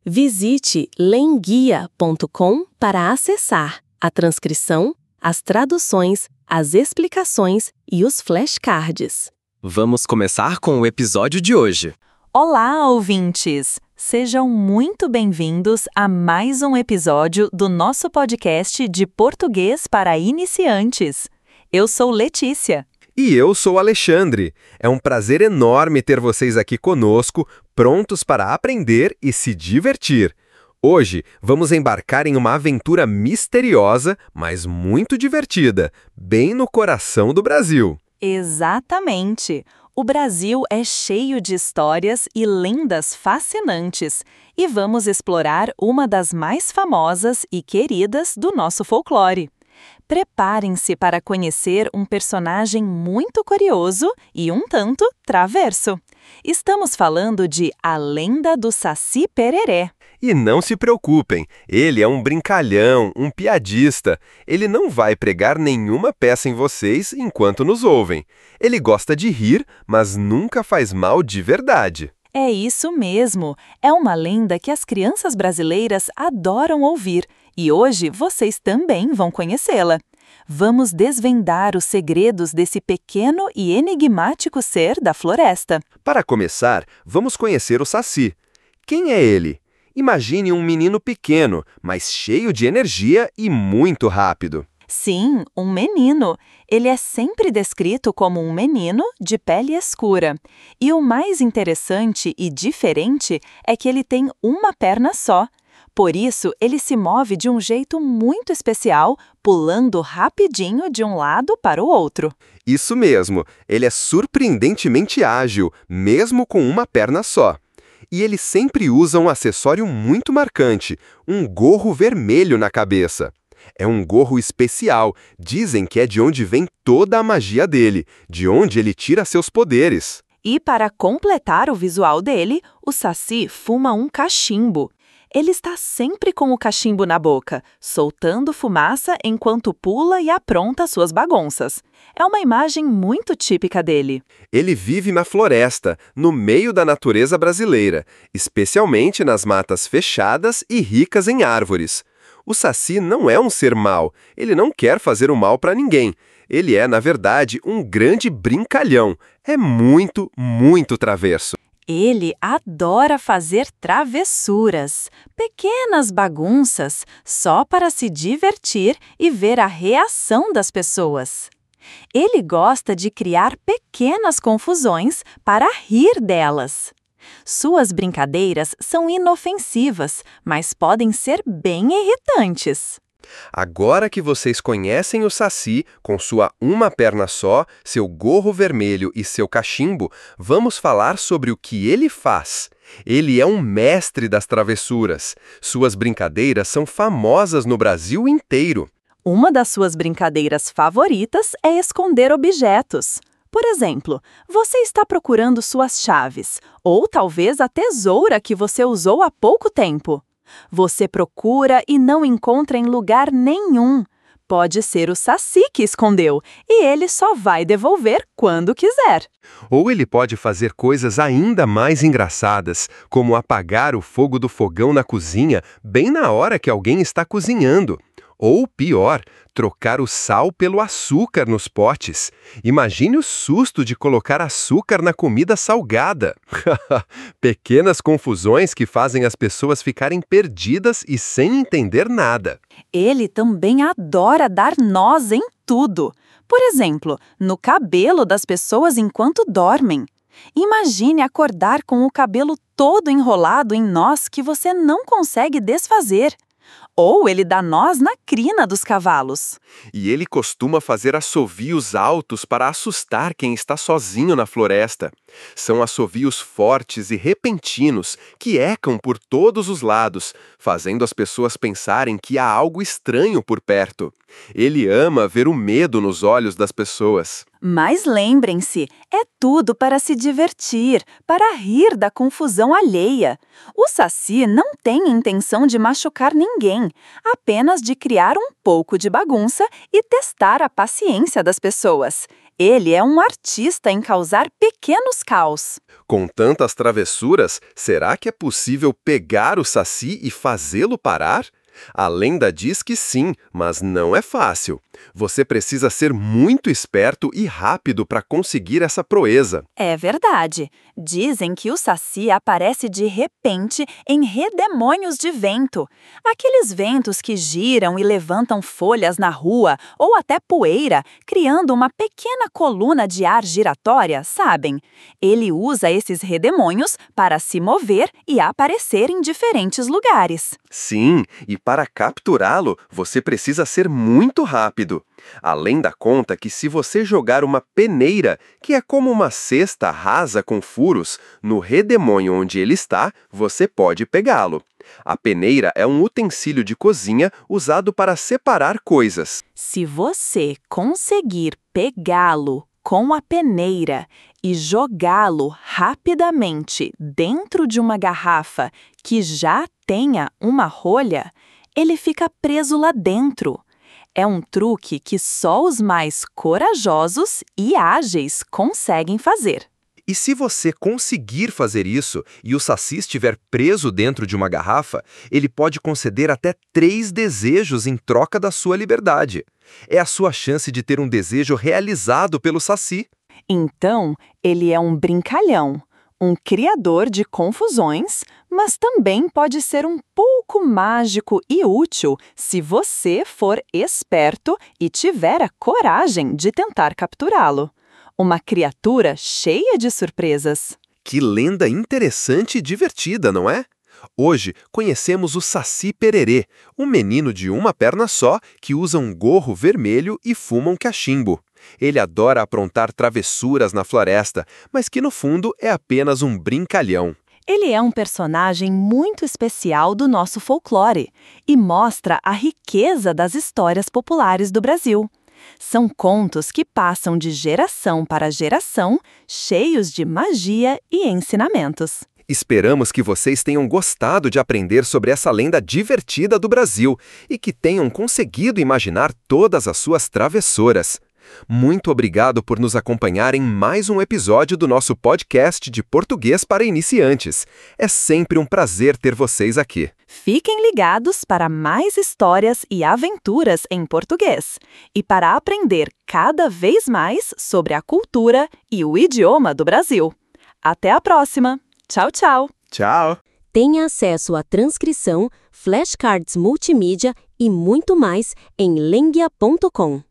Visite lenguia.com para acessar a transcrição, as traduções, as explicações e os flashcards. Vamos começar com o episódio de hoje. Olá, ouvintes! Sejam muito bem-vindos a mais um episódio do nosso podcast de português para iniciantes. Eu sou Letícia. E eu sou Alexandre. É um prazer enorme ter vocês aqui conosco, prontos para aprender e se divertir. Hoje, vamos embarcar em uma aventura misteriosa, mas muito divertida, bem no coração do Brasil. Exatamente! O Brasil é cheio de histórias e lendas fascinantes, e vamos explorar uma das mais famosas e queridas do nosso folclore. Preparem-se para conhecer um personagem muito curioso e um tanto traverso. Estamos falando de A Lenda do Saci Pereré. E não se preocupem, ele é um brincalhão, um piadista. Ele não vai pregar nenhuma peça em vocês enquanto nos ouvem. Ele gosta de rir, mas nunca faz mal de verdade. É isso mesmo. É uma lenda que as crianças brasileiras adoram ouvir. E hoje vocês também vão conhecê-la. Vamos desvendar os segredos desse pequeno e enigmático ser da floresta. Para começar, vamos conhecer o Saci. Quem é ele? Imagine um menino pequeno, mas cheio de energia e muito rápido. Sim, um menino. Ele é sempre descrito como um menino de pele escura. E o mais interessante e diferente é que ele tem uma perna só. Por isso, ele se move de um jeito muito especial, pulando rapidinho de um lado para o outro. Isso mesmo, ele é surpreendentemente ágil, mesmo com uma perna só. E ele sempre usa um acessório muito marcante, um gorro vermelho na cabeça. É um gorro especial, dizem que é de onde vem toda a magia dele, de onde ele tira seus poderes. E para completar o visual dele, o Saci fuma um cachimbo. Ele está sempre com o cachimbo na boca, soltando fumaça enquanto pula e apronta suas bagunças. É uma imagem muito típica dele. Ele vive na floresta, no meio da natureza brasileira, especialmente nas matas fechadas e ricas em árvores. O Saci não é um ser mau, ele não quer fazer o mal para ninguém. Ele é, na verdade, um grande brincalhão. É muito, muito travesso. Ele adora fazer travessuras, pequenas bagunças, só para se divertir e ver a reação das pessoas. Ele gosta de criar pequenas confusões para rir delas. Suas brincadeiras são inofensivas, mas podem ser bem irritantes. Agora que vocês conhecem o Saci, com sua uma perna só, seu gorro vermelho e seu cachimbo, vamos falar sobre o que ele faz. Ele é um mestre das travessuras. Suas brincadeiras são famosas no Brasil inteiro. Uma das suas brincadeiras favoritas é esconder objetos. Por exemplo, você está procurando suas chaves, ou talvez a tesoura que você usou há pouco tempo. Você procura e não encontra em lugar nenhum. Pode ser o Saci que escondeu, e ele só vai devolver quando quiser. Ou ele pode fazer coisas ainda mais engraçadas, como apagar o fogo do fogão na cozinha bem na hora que alguém está cozinhando. Ou, pior, trocar o sal pelo açúcar nos potes. Imagine o susto de colocar açúcar na comida salgada. Pequenas confusões que fazem as pessoas ficarem perdidas e sem entender nada. Ele também adora dar nós em tudo. Por exemplo, no cabelo das pessoas enquanto dormem. Imagine acordar com o cabelo todo enrolado em nós que você não consegue desfazer. Ou ele dá nós na crina dos cavalos. E ele costuma fazer assovios altos para assustar quem está sozinho na floresta. São assovios fortes e repentinos que ecam por todos os lados, fazendo as pessoas pensarem que há algo estranho por perto. Ele ama ver o medo nos olhos das pessoas. Mas lembrem-se, é tudo para se divertir, para rir da confusão alheia. O Saci não tem intenção de machucar ninguém, apenas de criar um pouco de bagunça e testar a paciência das pessoas. Ele é um artista em causar pequenos caos. Com tantas travessuras, será que é possível pegar o saci e fazê-lo parar? A lenda diz que sim, mas não é fácil. Você precisa ser muito esperto e rápido para conseguir essa proeza. É verdade. Dizem que o saci aparece de repente em redemoinhos de vento. Aqueles ventos que giram e levantam folhas na rua ou até poeira, criando uma pequena coluna de ar giratória, sabem? Ele usa esses redemoinhos para se mover e aparecer em diferentes lugares. Sim, e para capturá-lo, você precisa ser muito rápido. A lenda conta que se você jogar uma peneira, que é como uma cesta rasa com furos, no redemoinho onde ele está, você pode pegá-lo. A peneira é um utensílio de cozinha usado para separar coisas. Se você conseguir pegá-lo com a peneira e jogá-lo rapidamente dentro de uma garrafa que já tenha uma rolha, ele fica preso lá dentro. É um truque que só os mais corajosos e ágeis conseguem fazer. E se você conseguir fazer isso e o saci estiver preso dentro de uma garrafa, ele pode conceder até 3 desejos em troca da sua liberdade. É a sua chance de ter um desejo realizado pelo saci. Então, ele é um brincalhão, um criador de confusões, mas também pode ser um pouco mágico e útil se você for esperto e tiver a coragem de tentar capturá-lo. Uma criatura cheia de surpresas. Que lenda interessante e divertida, não é? Hoje conhecemos o Saci Pererê, um menino de uma perna só que usa um gorro vermelho e fuma um cachimbo. Ele adora aprontar travessuras na floresta, mas que no fundo é apenas um brincalhão. Ele é um personagem muito especial do nosso folclore e mostra a riqueza das histórias populares do Brasil. São contos que passam de geração para geração, cheios de magia e ensinamentos. Esperamos que vocês tenham gostado de aprender sobre essa lenda divertida do Brasil e que tenham conseguido imaginar todas as suas travessuras. Muito obrigado por nos acompanhar em mais um episódio do nosso podcast de português para iniciantes. É sempre um prazer ter vocês aqui. Fiquem ligados para mais histórias e aventuras em português e para aprender cada vez mais sobre a cultura e o idioma do Brasil. Até a próxima! Tchau, tchau! Tchau! Tenha acesso à transcrição, flashcards multimídia e muito mais em lenguia.com.